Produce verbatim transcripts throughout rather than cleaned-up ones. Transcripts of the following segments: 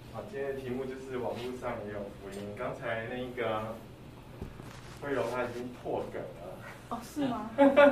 好，今天的题目就是网络上也有福音。刚才那个慧荣他已经破梗了。 哦，是吗？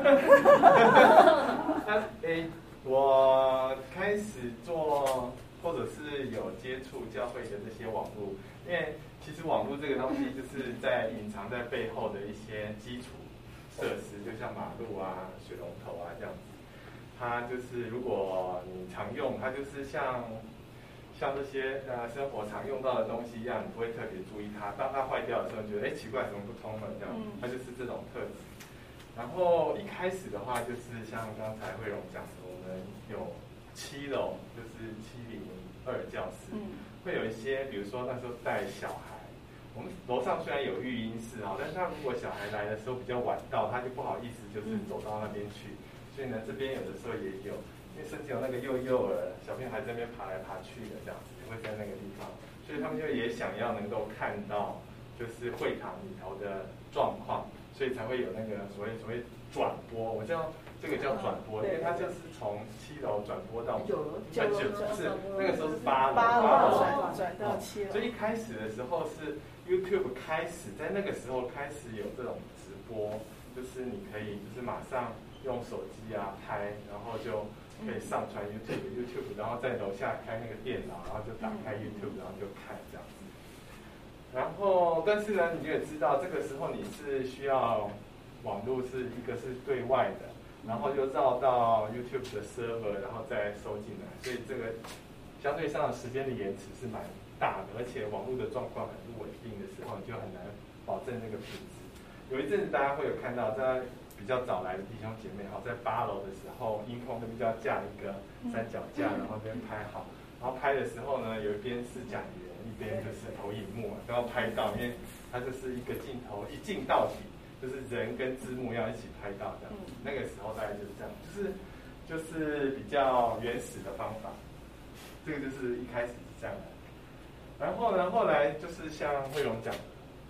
他诶，我开始做或者是有接触教会的这些网络，因为其实网络这个东西就是在隐藏在背后的一些基础设施，就像马路啊、水龙头啊这样子。它就是如果你常用，它就是像。像这些呃生活常用到的东西一样，你不会特别注意它。当它坏掉的时候，你觉得哎奇怪，怎么不通了？这样，它就是这种特质。然后一开始的话，就是像刚才慧荣讲的，我们有七楼，就是七零二教室，会有一些，比如说那时候带小孩，我们楼上虽然有育婴室啊，但是他如果小孩来的时候比较晚到，他就不好意思，就是走到那边去。所以呢，这边有的时候也有。因为甚至有那个幼幼儿小朋友还在那边爬来爬去的这样子，也会在那个地方，所以他们就也想要能够看到就是会堂里头的状况，所以才会有那个所谓所谓转播。我知道这个叫转播，因为它就是从七楼转播到九楼，九楼是那个时候是八楼， 八楼转到七楼。 所以一开始的时候是 YouTube 开始在那个时候开始有这种直播，就是你可以就是马上用手机啊拍，然后就。可以上传 YouTube，YouTube， YouTube, 然后在楼下开那个电脑，然后就打开 YouTube， 然后就看这样子。然后，但是呢，你也知道，这个时候你是需要网络是一个是对外的，然后就绕到 YouTube 的 server， 然后再收进来，所以这个相对上的时间的延迟是蛮大的，而且网络的状况很不稳定的时候，你就很难保证那个品质。有一阵子大家会有看到在。比较早来的弟兄姐妹，好，在八楼的时候，音控那边就要架一个三脚架，然后这边拍好。然后拍的时候呢，有一边是讲员，一边就是投影幕，都要拍到，因为它就是一个镜头一镜到底，就是人跟字幕要一起拍到这样。那个时候大概就是这样，就是就是比较原始的方法。这个就是一开始是这样的。然后呢，后来就是像慧荣讲的。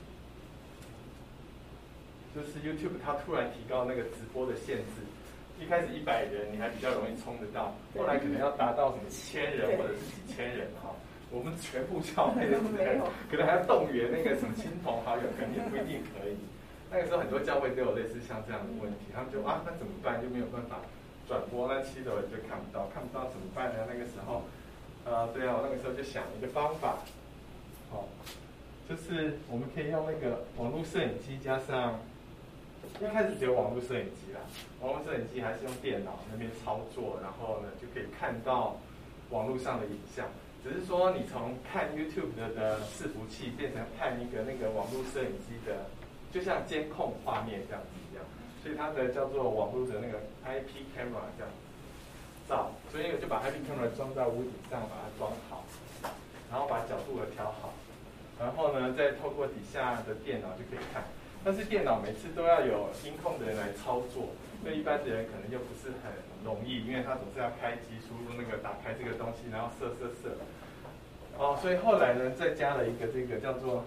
就是 YouTube 它突然提高那个直播的限制，一开始一百人你还比较容易冲得到，后来可能要达到什么千人或者是几千人哈，我们全部教会的人可能还要动员那个什么亲朋好友，可能也不一定可以。那个时候很多教会都有类似像这样的问题，他们就啊那怎么办？就没有办法转播，那七楼人就看不到，看不到怎么办呢？那个时候，呃对啊，我那个时候就想一个方法，好、哦，就是我们可以用那个网络摄影机加上。一开始只有网络摄影机啦，网络摄影机还是用电脑那边操作，然后呢就可以看到网络上的影像。只是说你从看 YouTube 的的伺服器变成看一个那个网络摄影机的，就像监控画面这样子一样，所以它的叫做网络的那个 I P camera 这样照，所以我就把 I P camera 装到屋顶上，把它装好，然后把角度也调好，然后呢再透过底下的电脑就可以看。但是电脑每次都要有音控的人来操作，对一般的人可能就不是很容易，因为他总是要开机输入那个打开这个东西，然后设设设。哦，所以后来呢，再加了一个这个叫做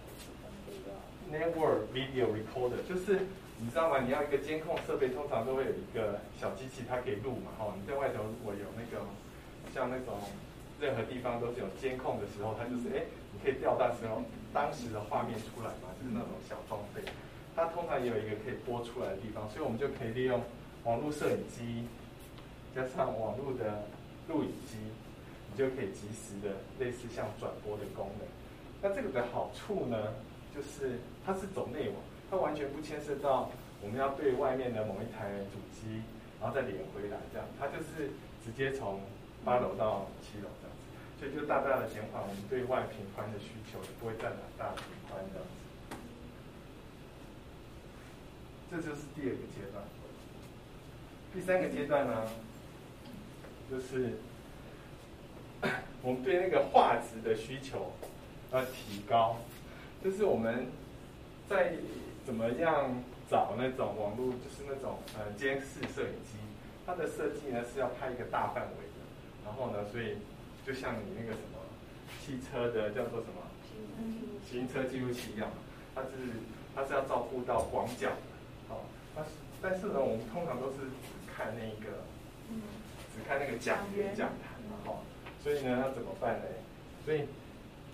Network Video Recorder， 就是你知道吗？你要一个监控设备，通常都会有一个小机器，它可以录嘛。哦，你在外头如果有那个像那种任何地方都是有监控的时候，它就是哎，你可以调到时候。当时的画面出来嘛，就是那种小装备，它通常也有一个可以播出来的地方，所以我们就可以利用网络摄影机加上网络的录影机，你就可以及时的类似像转播的功能。那这个的好处呢，就是它是走内网，它完全不牵涉到我们要对外面的某一台主机，然后再连回来这样，它就是直接从八楼到七楼这样。所以就大大的减缓我们对外频宽的需求，也不会占很大的频宽这样子。这就是第二个阶段。第三个阶段呢，就是我们对那个画质的需求要提高，就是我们在怎么样找那种网络，就是那种呃监视摄影机，它的设计呢是要拍一个大范围的，然后呢，所以。就像你那个什么汽车的叫做什么行车记录器一样，它是它是要照顾到广角的，哦，但是但是呢，我们通常都是只看那个，只看那个讲员讲坛嘛，哈、哦，所以呢，要怎么办呢？所以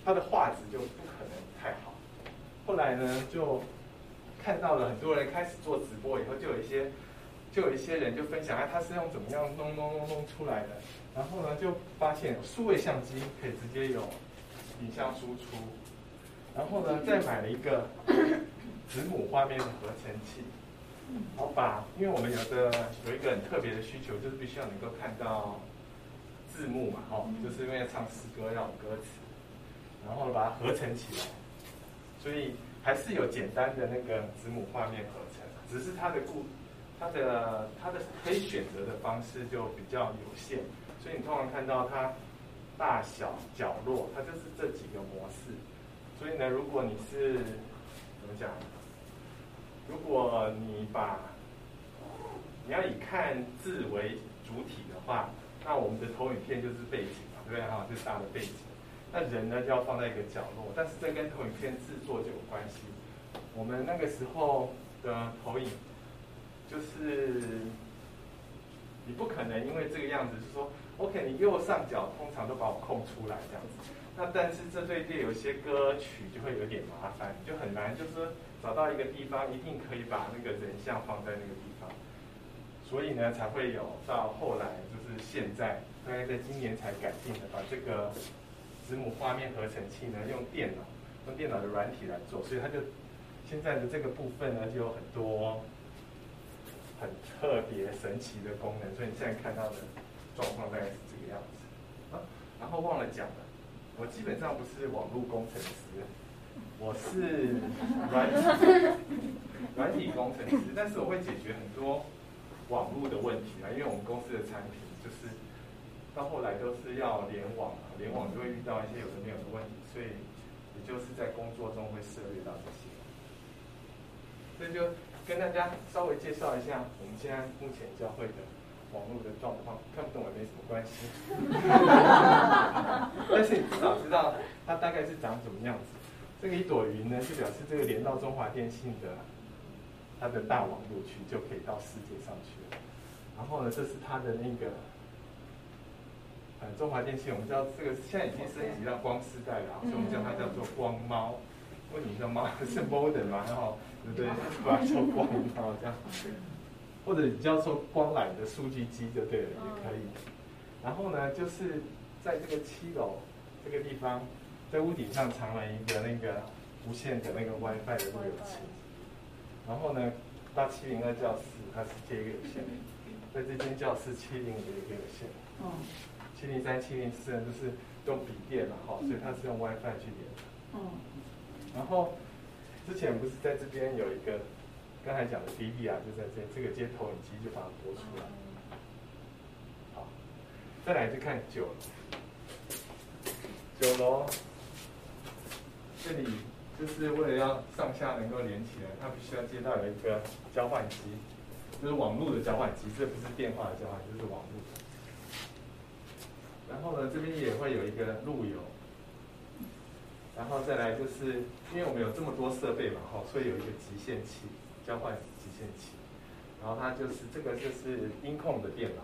它的画质就不可能太好。后来呢，就看到了很多人开始做直播以后，就有一些就有一些人就分享，哎，他是用怎么样弄弄弄弄出来的。然后呢，就发现有数位相机可以直接有影像输出。然后呢，再买了一个子母画面的合成器，然后把，因为我们有的有一个很特别的需求，就是必须要能够看到字幕嘛，哦，就是因为唱诗歌要有歌词，然后把它合成起来，所以还是有简单的那个子母画面合成，只是它的固，它的它的可以选择的方式就比较有限，所以你通常看到它大小角落，它就是这几个模式。所以呢，如果你是怎么讲？如果你把你要以看字为主体的话，那我们的投影片就是背景嘛，对不对哈？就是大的背景。那人呢就要放在一个角落，但是这跟投影片制作就有关系。我们那个时候的投影，就是你不可能因为这个样子，是说 OK， 你右上角通常都把我空出来这样子。那但是这对对有些歌曲就会有点麻烦，就很难，就是找到一个地方一定可以把那个人像放在那个地方，所以呢才会有到后来就是现在大概在今年才改进的，把这个子母画面合成器呢用电脑用电脑的软体来做，所以它就现在的这个部分呢就有很多很特别神奇的功能，所以你现在看到的状况大概是这个样子啊。然后忘了讲了。我基本上不是网络工程师，我是软体软体工程师，但是我会解决很多网络的问题啊，因为我们公司的产品就是到后来都是要联网，联网就会遇到一些有的没有的问题，所以也就是在工作中会涉猎到这些，所以就跟大家稍微介绍一下我们现在目前教会的网络的状况，看不懂也没什么关系，但是你至少知道它大概是长什么样子。这个一朵云呢，就表示这个连到中华电信的它的大网络区就可以到世界上去了。然后呢，这是它的那个呃中华电信，我们知道这个现在已经升级到光世代了，所以我们叫它叫做光猫。问你知道猫是 modem 嘛？然后对不对？把它叫光猫这样。或者你叫做光缆的数据机就对了，也可以。然后呢，就是在这个七楼这个地方，在屋顶上藏了一个那个无线的那个 WiFi 的路由器。然后呢，到七零二教室它是接一个有线，在这间教室七零五有一个有线。嗯。七零三、七零四呢，就是用笔电嘛，哈，所以它是用 WiFi 去连的。嗯。然后之前不是在这边有一个。刚才讲的 D V 啊，就在这这个接投影机就把它播出来。好，再来就看九楼。九楼这里就是为了要上下能够连起来，它必须要接到有一个交换机，就是网络的交换机，这不是电话的交换，就是网络的。然后呢，这边也会有一个路由。然后再来就是，因为我们有这么多设备嘛，哈，所以有一个集线器。交换集线器，然后它就是这个就是音控的电脑，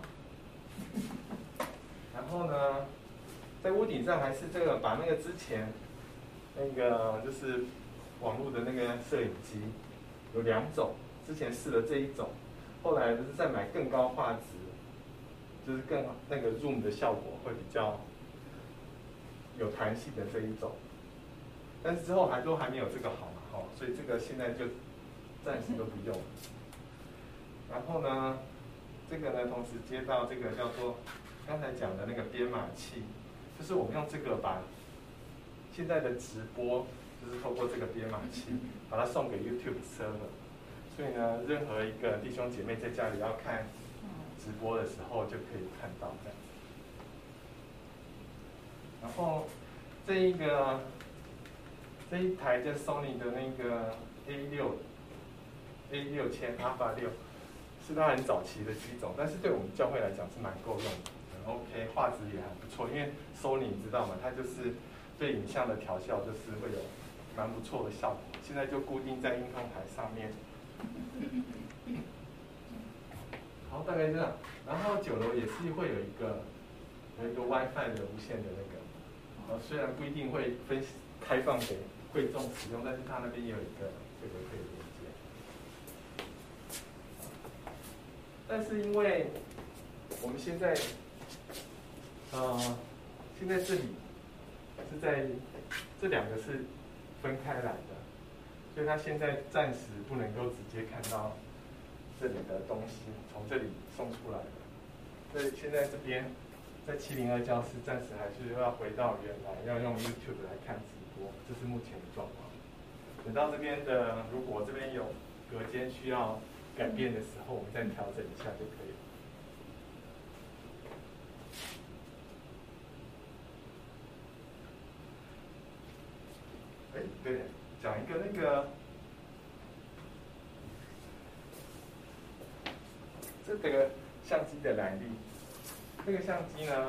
然后呢，在屋顶上还是这个把那个之前那个就是网络的那个摄影机有两种，之前试了这一种，后来就是再买更高画质，就是更那个 zoom 的效果会比较有弹性的这一种，但是之后还都还没有这个好嘛，哈，所以这个现在就。暂时都不用。然后呢，这个呢，同时接到这个叫做刚才讲的那个编码器，就是我们用这个把现在的直播，就是透过这个编码器把它送给 YouTube server。所以呢，任何一个弟兄姐妹在家里要看直播的时候，就可以看到这样。然后这一个这一台叫 Sony 的那个 A 六。A 六千 Alpha 六是它很早期的机种，但是对我们教会来讲是蛮够用的，很 OK， 画质也还不错。因为 Sony 你知道吗？它就是对影像的调校就是会有蛮不错的效果。现在就固定在音控台上面。好，大概这样。然后九楼也是会有一个有一个 WiFi 的无线的那个呃，虽然不一定会分开放给会众使用，但是它那边也有一个这个可以连接。但是因为我们现在，呃，现在这里是在这两个是分开来的，所以它现在暂时不能够直接看到这里的东西，从这里送出来的。所以现在这边在七零二教室，暂时还是要回到原来要用 YouTube 来看直播，这是目前的状况。等到这边的，如果这边有隔间需要改变的时候，我们再调整一下就可以了。哎，对，讲一个那个，这个相机的来历。这个相机呢，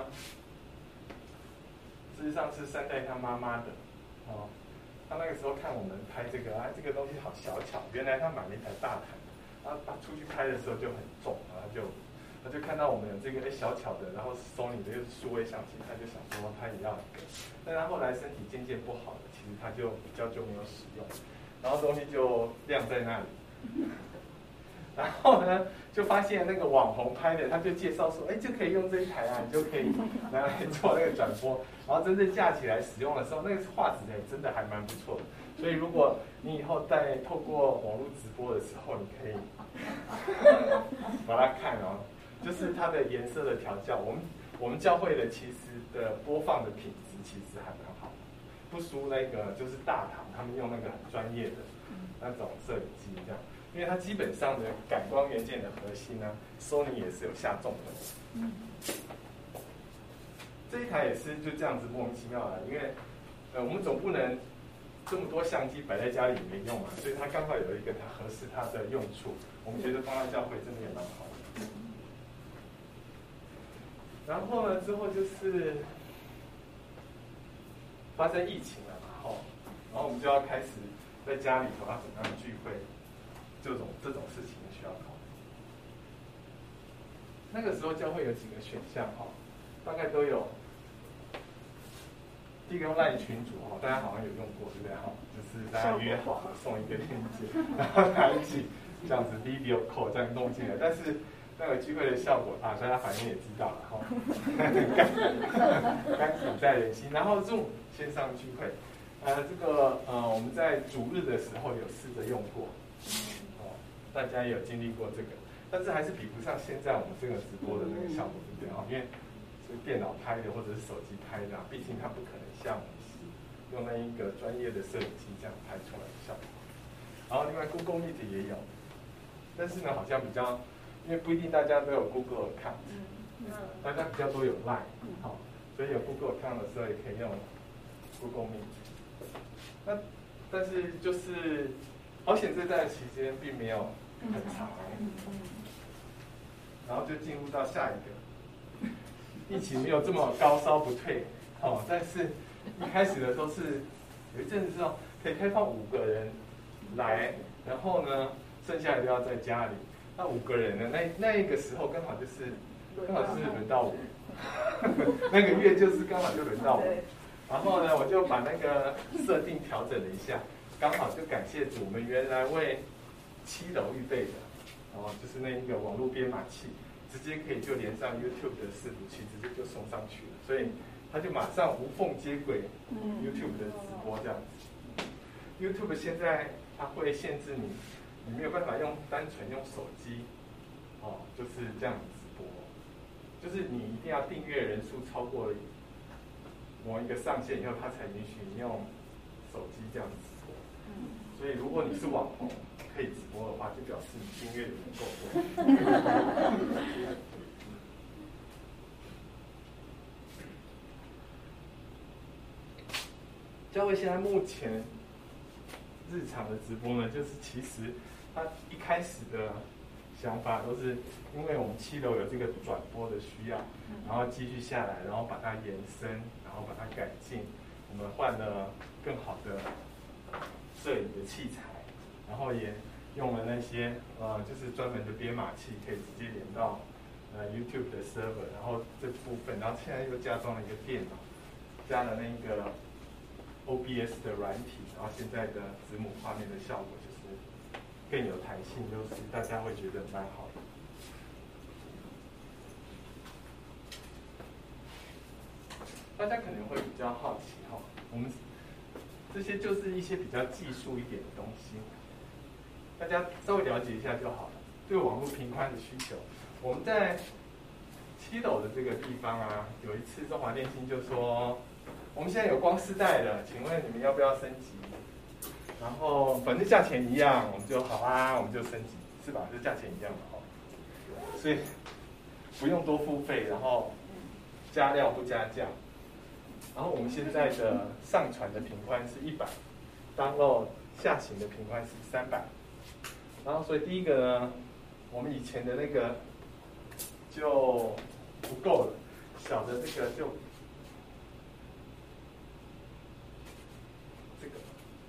事实上是三代他妈妈的，哦，他那个时候看我们拍这个啊，这个东西好小巧，原来他买了一台大台，然后他出去拍的时候就很重，然后就他就看到我们有这个哎小巧的，然后 Sony 的又是数位相机，他就想说他也要一个，但他后来身体渐渐不好了，其实他就比较就没有使用，然后东西就晾在那里。然后呢，就发现那个网红拍的，他就介绍说，哎，就可以用这一台啊，你就可以拿来做那个转播。然后真正架起来使用的时候，那个画质哎，真的还蛮不错的。所以如果你以后在透过网络直播的时候，你可以把它看哦，就是它的颜色的调教。我们我们教会的其实的播放的品质其实还蛮好，不输那个就是大堂他们用那个很专业的那种摄影机这样。因为它基本上的感光元件的核心呢 ，Sony 也是有下重的。嗯，这一台也是就这样子莫名其妙的，因为呃我们总不能这么多相机摆在家里没用啊，所以它刚好有一个它合适它的用处，我们觉得放在教会真的也蛮好的。然后呢，之后就是发生疫情了嘛，吼，然后我们就要开始在家里头要怎么样聚会。这种这种事情需要考虑。那个时候教会有几个选项哈，大概都有。第一个用赖群组哈，大家好像有用过对不对哈？就是大家约好送一个链接，然后大家一起这样子 video call 这样弄进来，但是那个聚会的效果啊，大家反应也知道了哈，甘苦在人心。然后 Zoom 线上聚会，呃，这个呃我们在主日的时候有试着用过。大家也有经历过这个，但是还是比不上现在我们这个直播的那个效果，对不对啊？因为是电脑拍的或者是手机拍的、啊，毕竟它不可能像我们用那一个专业的摄影机这样拍出来的效果。然后另外 Google Meet 也有，但是呢好像比较，因为不一定大家都有 Google account， 大家比较多有 Line， 好、哦，所以有 Google account 的时候也可以用 Google Meet。那但是就是好险这段期间并没有很长，然后就进入到下一个，疫情没有这么高烧不退，哦，但是一开始的时候是有一阵子是哦，可以开放五个人来，然后呢，剩下的都要在家里。那五个人呢，那那一个时候刚好就是刚好是轮到我，那个月就是刚好就轮到我，然后呢，我就把那个设定调整了一下，刚好就感谢主，我们原来为七楼预备的，哦，就是那一个网络编码器，直接可以就连上 YouTube 的伺服器，直接就送上去了，所以它就马上无缝接轨 YouTube 的直播这样子。YouTube 现在它会限制你，你没有办法用单纯用手机，哦，就是这样直播，就是你一定要订阅人数超过某一个上限以后，它才允许你用手机这样直播。所以如果你是网红可以直播的话，就表示你订阅的人够多。教会现在目前日常的直播呢，就是其实它一开始的想法都是因为我们七楼有这个转播的需要，然后继续下来，然后把它延伸，然后把它改进，我们换了更好的摄影的器材，然后也用了那些呃就是专门的编码器，可以直接连到呃 YouTube 的 server， 然后这部分，然后现在又加装了一个电脑， 加了那个 O B S 的软体，然后现在的子母画面的效果就是更有弹性，就是大家会觉得蛮好的。大家可能会比较好奇哈，我们这些就是一些比较技术一点的东西，大家稍微了解一下就好了。对网络频宽的需求，我们在七楼的这个地方啊，有一次中华电信就说，我们现在有光世代了，请问你们要不要升级？然后反正价钱一样，我们就好啊，我们就升级，是吧？就价钱一样嘛，哈。所以不用多付费，然后加料不加价。然后我们现在的上传的频宽是一百 ，download 下行的频宽是三百。然后所以第一个呢，我们以前的那个就不够了，小的这个就这个，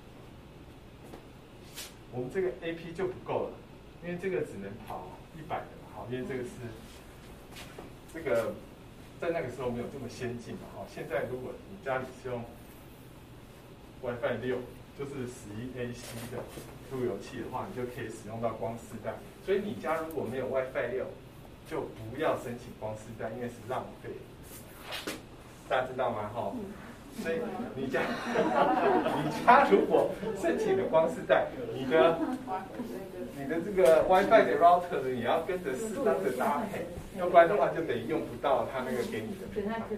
我们这个 A P 就不够了，因为这个只能跑一百的嘛，好，因为这个是这个。在那个时候没有这么先进嘛，哈。现在如果你家里是用 WiFi 六，就是十一 A C 的路由器的话，你就可以使用到光世代。所以你家如果没有 WiFi 六，就不要申请光世代，因为是浪费。大家知道吗？哈。所以你家你家如果申请了光世代，你的你的这个 WiFi 的 router 呢，也要跟着适当的搭配。要不然的话，就等于用不到他那个给你的频宽。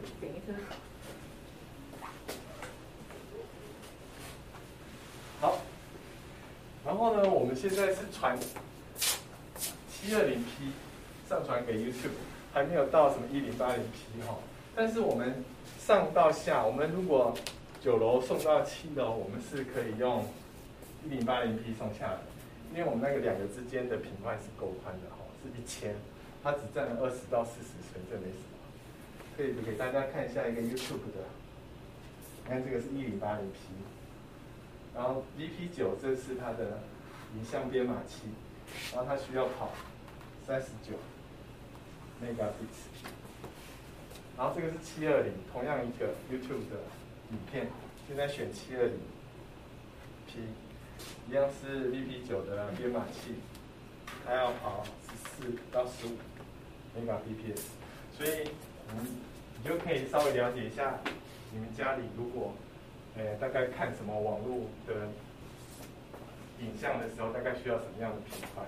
好，然后呢，我们现在是传七二零 P 上传给 YouTube， 还没有到什么一零八零 P 哈。但是我们上到下，我们如果九楼送到七楼，我们是可以用一零八零 P 送下来，因为我们那个两个之间的频宽是够宽的哈，是一千。它只占了二十到四十寸，这没什么。可以给大家看一下一个 YouTube 的，你看这个是一零八零 P， 然后 V P 九 这是它的影像编码器，然后它需要跑三十九 megabits， 然后这个是七二零，同样一个 YouTube 的影片，现在选七二零 P， 一样是 V P 九 的编码器，它要跑十四到十五。megabps， 所以嗯，你就可以稍微了解一下，你们家里如果，呃，大概看什么网络的影像的时候，大概需要什么样的频宽？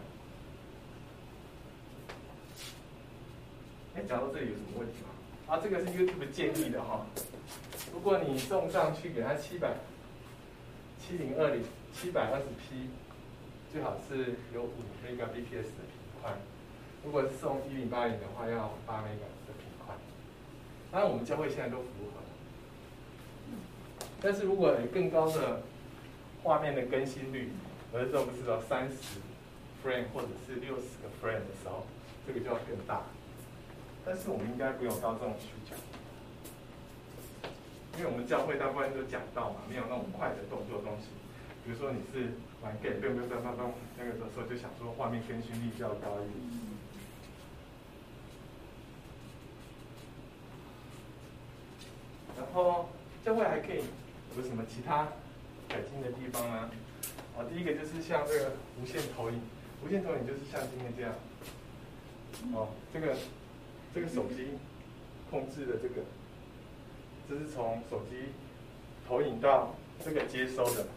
哎，讲到这里有什么问题吗？啊，这个是 YouTube 建议的哈。如果你送上去给它七百、七零二零、七百二十 P， 最好是有五 megabps 的频宽。如果是送一零八零的话，要八 mega 的频宽。当然，我们教会现在都符合。但是如果有更高的画面的更新率，有的时候不是到三十 frame 或者是六十个 frame 的时候，这个就要更大。但是我们应该不用到这种需求，因为我们教会大部分都讲到嘛，没有那种快的动作的东西。比如说你是玩 game， 嘣嘣嘣嘣嘣，那个时候就想说画面更新率较高一点。然后教会还可以有什么其他改进的地方呢？啊，第一个就是像这个无线投影，无线投影就是像今天这样，哦，这个这个手机控制的这个，这是从手机投影到这个接收的，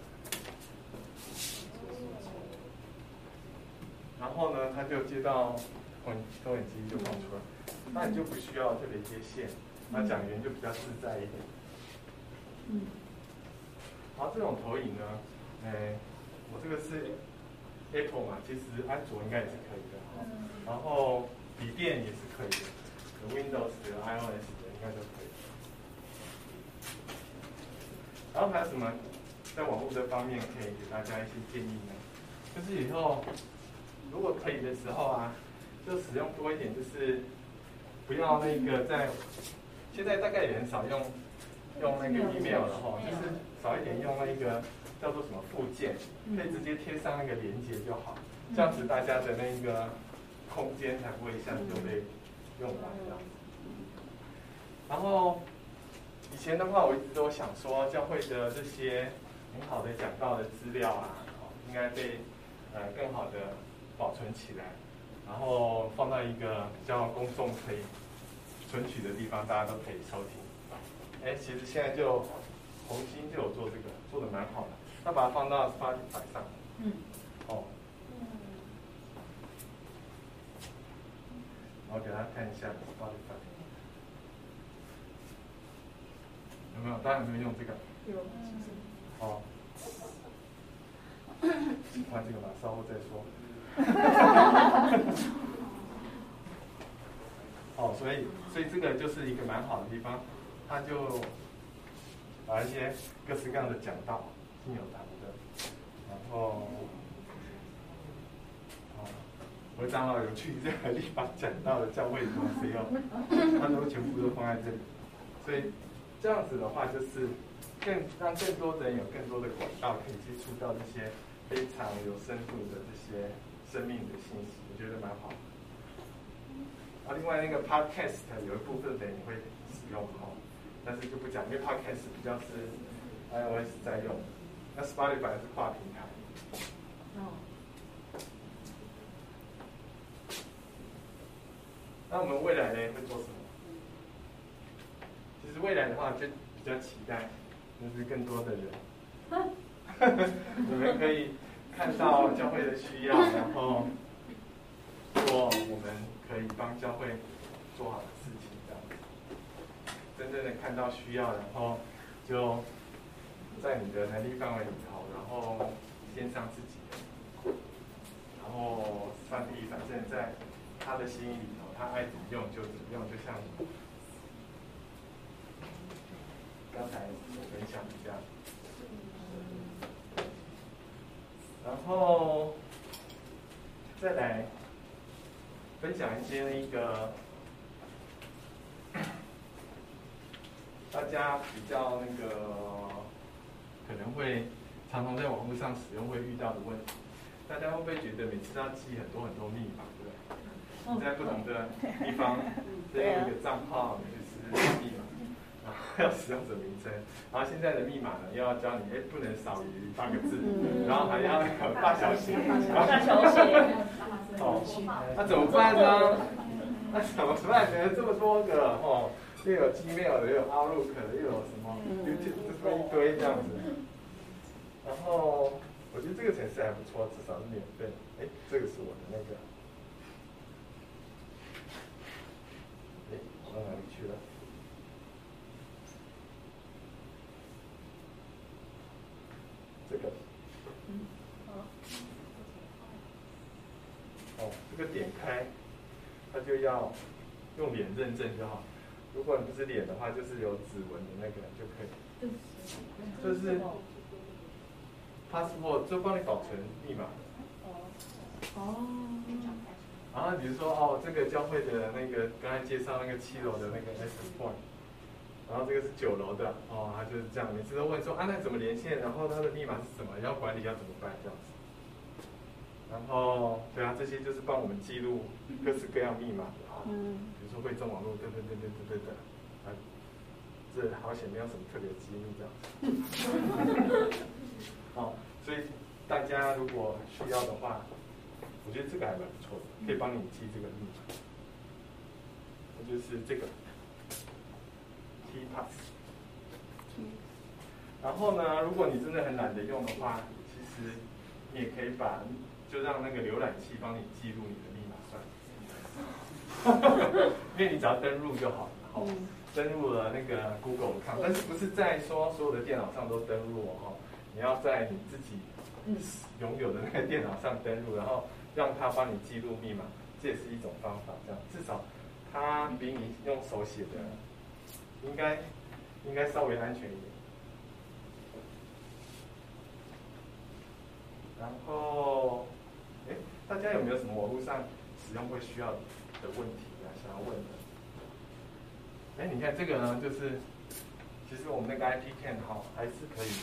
然后呢，它就接到投影投影机就放出来，那你就不需要特别接线。那讲员就比较自在一点。嗯。好，这种投影呢，哎，我这个是 Apple 嘛，其实安卓应该也是可以的哈。然后笔电也是可以的，有 Windows 的、iOS 的应该都可以。然后还有什么在网络这方面可以给大家一些建议呢？就是以后如果可以的时候啊，就使用多一点，就是不要那个在。现在大概也很少用用那个 email 了哈，就是少一点用那个叫做什么附件，可以直接贴上那个连接就好，这样子大家的那个空间才不会一下子就被用完这样子。然后以前的话，我一直都想说，教会的这些很好的讲道的资料啊，应该被呃更好的保存起来，然后放到一个比较公众可以存取的地方，大家都可以收听。哎，其实现在就红星就有做这个，做的蛮好的。他把它放到 Spotify 上，嗯，哦，然后给大家看一下 Spotify 有没有？大家有没有用这个？ 有。 哦，喜欢这个吧，稍后再说。哦，所以所以这个就是一个蛮好的地方，他就把一些各式各样的讲道，信有堂的，然后啊，我的长老有去这个地方讲道的教会什么谁用，他都全部都放在这里，所以这样子的话，就是更让更多人有更多的管道可以接触到这些非常有深度的这些生命的信息，我觉得蛮好的。啊，另外那个 podcast 有一部分的你会使用哈，但是就不讲，因为 podcast 比较是 iOS 在用，那 Spotify 是跨平台。哦。那我们未来呢会做什么？其实未来的话就比较期待，就是更多的人，你们可以看到教会的需要，然后做我们可以帮教会做好的事情，这样子，真正的看到需要，然后就在你的能力范围里头，然后献上自己的，然后上帝反正在他的心意里头，他爱怎么用就怎么用，就像刚才所分享的这样。然后再来分享一些那个大家比较那个可能会常常在网络上使用会遇到的问题。大家会不会觉得每次要记很多很多密码，对不对？你在不同的地方都有一个账号，就是密码。然后要使用者名称，然后现在的密码呢，又要教你，哎，不能少于八个字，然后还要那个大小写， 大小写， 哦，那怎么办呢？那怎么办呢？这么多个哦，又有 Gmail 的，又有 Outlook 的，又有什么 YouTube， 这么一堆这样子。然后我觉得这个程式还不错，至少是免费。哎，这个是我的那个，哎，到哪里去了？这个，哦，这个点开，它就要用脸认证就好。如果你不是脸的话，就是有指纹的那个就可以。这是 passport， 就帮你保存密码。哦。然后比如说哦，这个教会的那个刚才介绍那个七楼的那个 S point。然后这个是九楼的哦，他就是这样，每次都问说啊，那怎么连线？然后他的密码是什么？要管理要怎么办？这样子。然后对啊，这些就是帮我们记录各式各样密码的啊，嗯，比如说会众网络等等等等等等等，啊，这好险没有什么特别机密这样子。哦，所以大家如果需要的话，我觉得这个还蛮不错的，可以帮你记这个密码。那就是这个。T pass， 然后呢，如果你真的很懒得用的话，其实你也可以把就让那个浏览器帮你记录你的密码算，因为你只要登录就好了。哦，登录了那个 Google account， 但是不是在说所有的电脑上都登录哦？你要在你自己拥有的那个电脑上登录，然后让它帮你记录密码，这也是一种方法。这样至少它比你用手写的。应该应该稍微安全一点。然后，哎，大家有没有什么网络上使用会需要的问题啊？想要问的？哎，你看这个呢，就是其实我们那个 I P Cam 哈还是可以，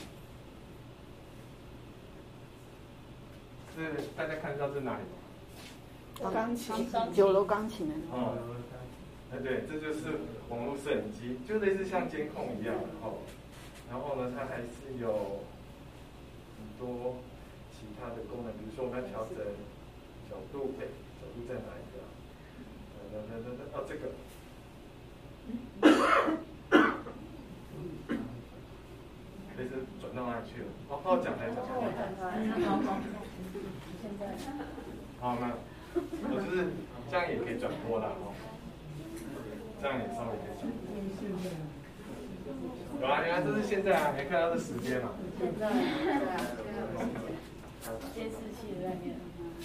是大家看得到是哪里吗？ 钢琴，九楼钢琴的。 哦， 哎，对，这就是网络摄影机，就类似像监控一样，哦。然后呢，它还是有很多其他的功能，比如说我们要调整角度，哎，角度在哪一个？等等等等，哦，这个。可以是转到哪里去了？哦，好讲来讲。 现在。 好，那我就是这样也可以转播啦，哦。这样也稍微可以转播。有啊，你看这是现在啊，没看到这时间嘛？ 现在，对啊，监视器在面。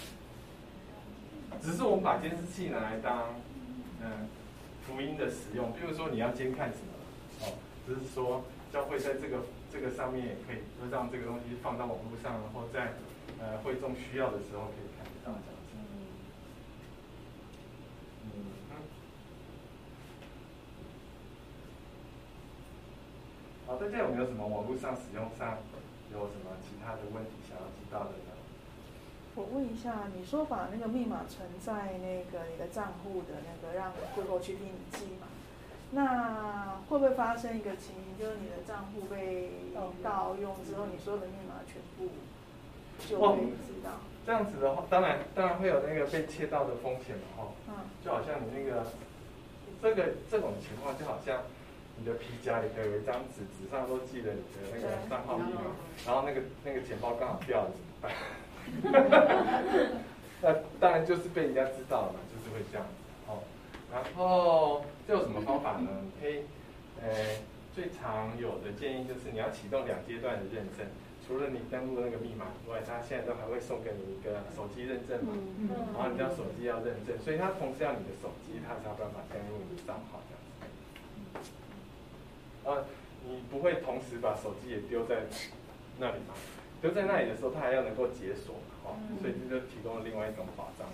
只是我们把监视器拿来当嗯福音的使用，比如说你要监看什么，哦，就是说教会在这个这个上面也可以，就让这个东西放到网络上，然后在呃会众需要的时候可以看得到这样子。嗯嗯。好，大家有没有什么网络上使用上有什么其他的问题想要知道的呢？ 我问一下，你说把那个密码存在那个你的账户的那个让 Google 去替你记嘛？那会不会发生一个情形，就是你的账户被盗用之后，你所有的密码全部就被知道？哦， 这样子的话，当然当然会有那个被窃盗的风险嘛，哈。 嗯。就好像你那个这个这种情况，就好像你的皮夹里头有一张纸，纸上都记了你的那个账号密码，然后那个那个钱包刚好掉了怎么办？那当然就是被人家知道了嘛，就是会这样子哦。然后这有什么方法呢？可以，呃，最常有的建议就是你要启动两阶段的认证。除了你登录那个密码以外，它现在都还会送给你一个手机认证嘛，嗯、然后你要手机要认证，所以它同时要你的手机，它才有办法登录你的账号这样子。啊，你不会同时把手机也丢在那里嘛？丢在那里的时候，它还要能够解锁，哦，所以这就提供了另外一种保障。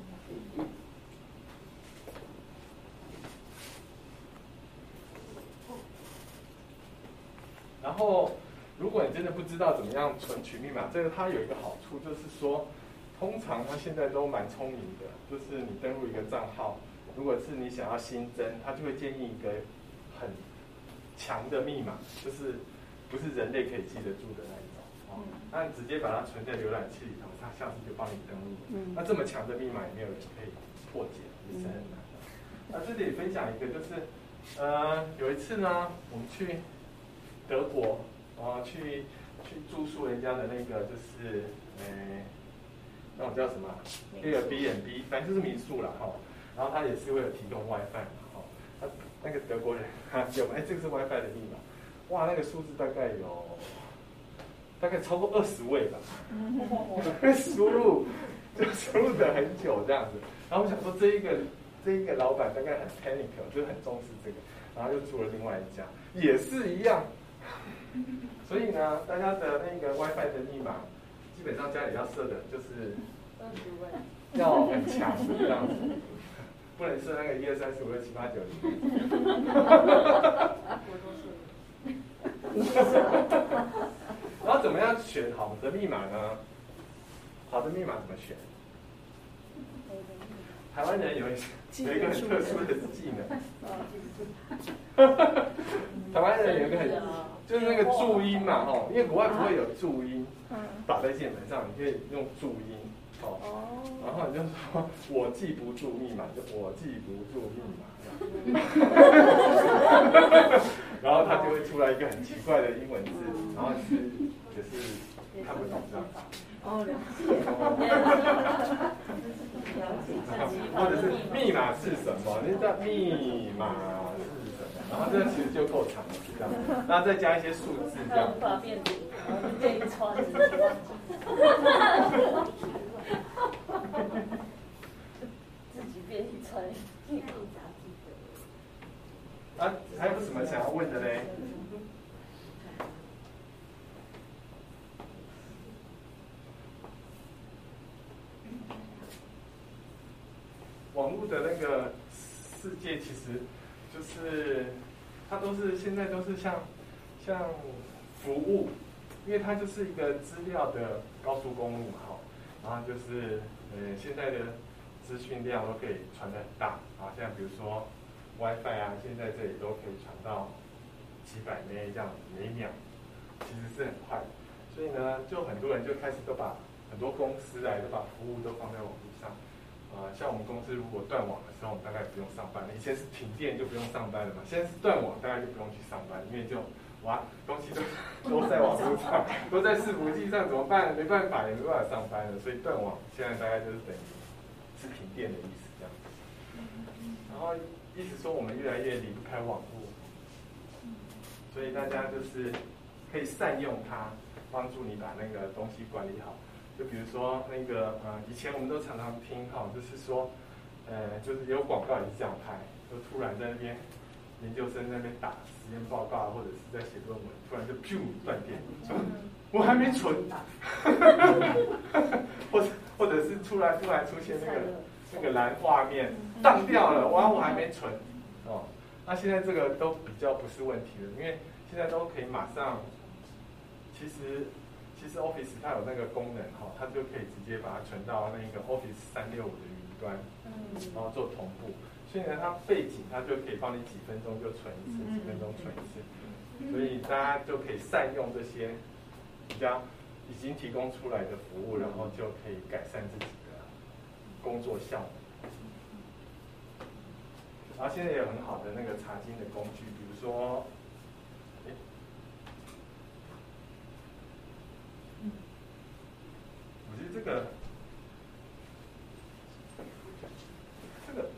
然后，如果你真的不知道怎么样存取密码，这个它有一个好处，就是说，通常它现在都蛮聪明的，就是你登录一个账号，如果是你想要新增，它就会建议一个很强的密码，就是不是人类可以记得住的那一种。哦，那你直接把它存在浏览器里头，它下次就帮你登录。嗯，那这么强的密码也没有人可以破解，也是很难的。那这里分享一个，就是呃有一次呢，我们去德国，啊去去住宿人家的那个就是呃那种叫什么 Airbnb， 反正就是民宿啦哈。然后他也是会有提供 WiFi 嘛，哈，他那个德国人他就哎这个是 WiFi 的密码，哇那个数字大概有。大概超过二十位吧，输入就输入的很久这样子。然后我想说，这一个这一个老板大概很 panic， 就很重视这个，然后又做了另外一家，也是一样。所以呢，大家的那个 WiFi 的密码，基本上家里要设的就是要很强这样子，不能设那个一二三四五六七八九零。然后怎么样选好的密码呢？好的密码怎么选？台湾人有一有一个很特殊的技能。台湾人有一个很就是那个注音嘛，哈，因为国外不会有注音打在键盘上，你可以用注音，哦，然后你就说我记不住密码，就我记不住密码。然后它就会出来一个很奇怪的英文字，然后是也是看不懂这样。 哦，了解。 或者是密码是什么？你知道密码是什么？然后这其实就够长了，这样。然后再加一些数字，这样。 把变成，然后这一串自己忘记。自己编一串，自己打字的。 啊，还有什么想要问的嘞？网络的那个世界其实就是它都是现在都是像像服务，因为它就是一个资料的高速公路嘛，哈，然后就是呃现在的资讯量都可以传得很大啊，像比如说 WiFi 啊，现在这里都可以传到几百 M B 这样子每秒，其实是很快的。所以呢，就很多人就开始都把很多公司啊，都把服务都放在网络上。啊、呃，像我们公司如果断网的时候，我们大概不用上班了。以前是停电就不用上班了嘛，现在是断网，大概就不用去上班，因为就哇，东西都都在网络上，都在伺服器上，怎么办？没办法，也没办法上班了。所以断网现在大概就是等于是停电的意思这样。然后意思说我们越来越离不开网络，所以大家就是可以善用它，帮助你把那个东西管理好。就比如说那个呃，以前我们都常常听哈，就是说，呃，就是有广告也是这样拍，就突然在那边研究生在那边打实验报告，或者是在写论文，突然就噗断电，说我还没存，或者或者是突然突然出现那个那个蓝画面当掉了，哇，我还没存，哦，那现在这个都比较不是问题了，因为现在都可以马上，其实。其实 Office 它有那个功能哈，它就可以直接把它存到那个 Office 三六五的云端，然后做同步。所以呢，它背景它就可以帮你几分钟就存一次，几分钟存一次。所以大家就可以善用这些比较已经提供出来的服务，然后就可以改善自己的工作效率。然后现在也有很好的那个查经的工具，比如说。我觉得这个，这个，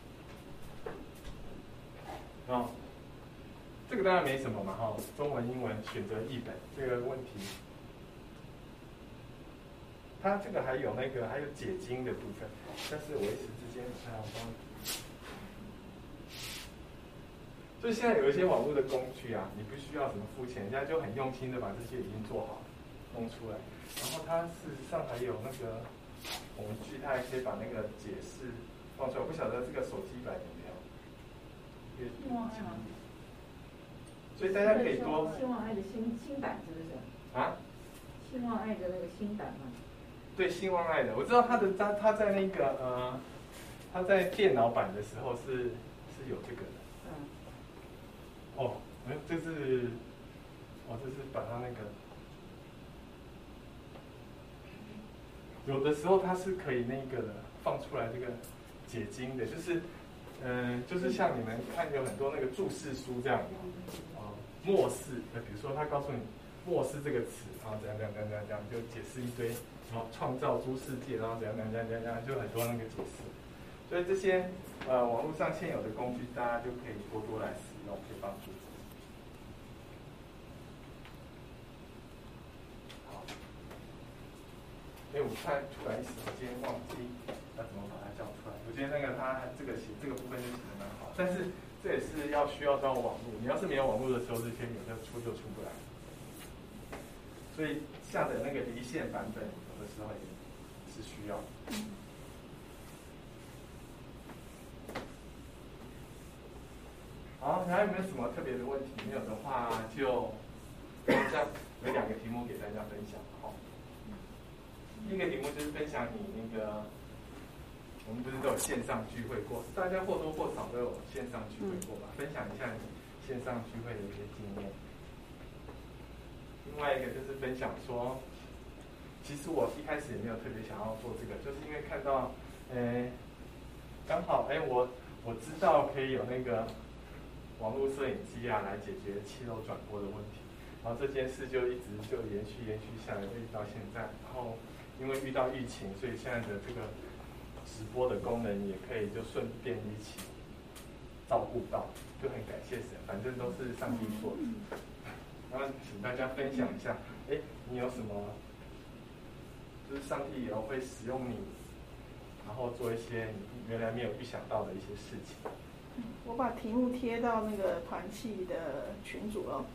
哦，这个当然没什么嘛，哈、哦，中文、英文选择译本这个问题，它这个还有那个还有解经的部分，但是我一时之间不太好帮。所以现在有一些网络的工具啊，你不需要什么付钱，人家就很用心的把这些已经做好，弄出来。然后它事实上还有那个工具，它还可以把那个解释放出来。我不晓得这个手机版有没有？ 希望爱吗？ 所以大家可以多。 希望爱的新新版是不是？ 啊？ 希望爱的那个新版吗？ 对，希望爱的，我知道它的它它在那个呃，它在电脑版的时候是是有这个的。 嗯。 哦，哎，这是，哦，这是把它那个。有的时候它是可以那个的放出来这个解经的，就是，嗯、呃，就是像你们看有很多那个注释书这样，啊、呃，末世，呃，比如说他告诉你末世这个词，然后怎样怎样怎样怎样怎样，就解释一堆，然后创造诸世界，然后怎样怎样怎样怎样，就很多那个解释。所以这些呃网络上现有的工具，大家就可以多多来使用，可以帮助自己。哎，我看突然一时间忘记要怎么把它叫出来。我觉得那个它这个写这个部分就写的蛮好，但是这也是要需要到网络。你要是没有网络的时候，这些有的出就出不来。所以下的那个离线版本，有的时候也是需要。好，还有没有什么特别的问题？没有的话，就这样有两个题目给大家分享。好。第一个题目就是分享你那个，我们不是都有线上聚会过，大家或多或少都有线上聚会过吧？分享一下你线上聚会的一些经验。另外一个就是分享说，其实我一开始也没有特别想要做这个，就是因为看到，呃，刚好哎我我知道可以有那个网络摄影机啊来解决气漏转播的问题，然后这件事就一直就延续延续下来，一直到现在，然后。因为遇到疫情，所以现在的这个直播的功能也可以就顺便一起照顾到，就很感谢神，反正都是上帝做的。然后请大家分享一下，哎，你有什么，就是上帝也会使用你，然后做一些你原来没有预想到的一些事情。 我把题目贴到那个团契的群组了。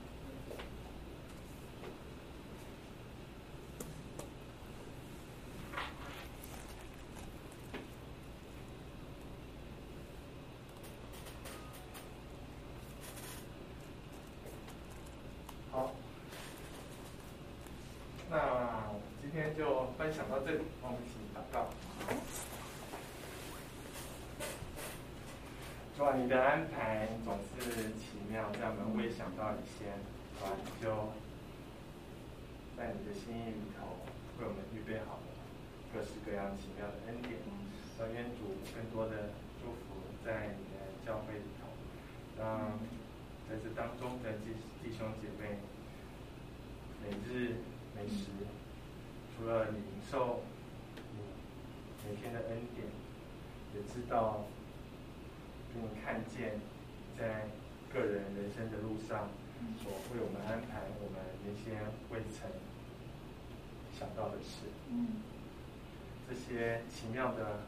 好，那我们今天就分享到这里，我们一起祷告。 主啊，你的安排总是奇妙，在我们未想到以前，主啊，你就在你的心意里头为我们预备好了各式各样奇妙的恩典。要愿主更多的祝福在你的教会里头，让在这当中的弟弟兄姐妹每日每时，除了领受你每天的恩典，也知道并看见在个人人生的路上所为我们安排我们原先未曾想到的事。 嗯， 这些奇妙的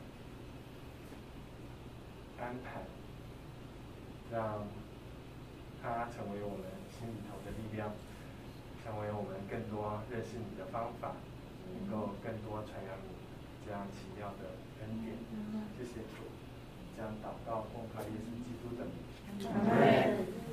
安排，让它成为我们心里头的力量，成为我们更多认识你的方法，能够更多传扬你这样奇妙的恩典。谢谢主，这样祷告奉靠耶稣基督的名。 阿门。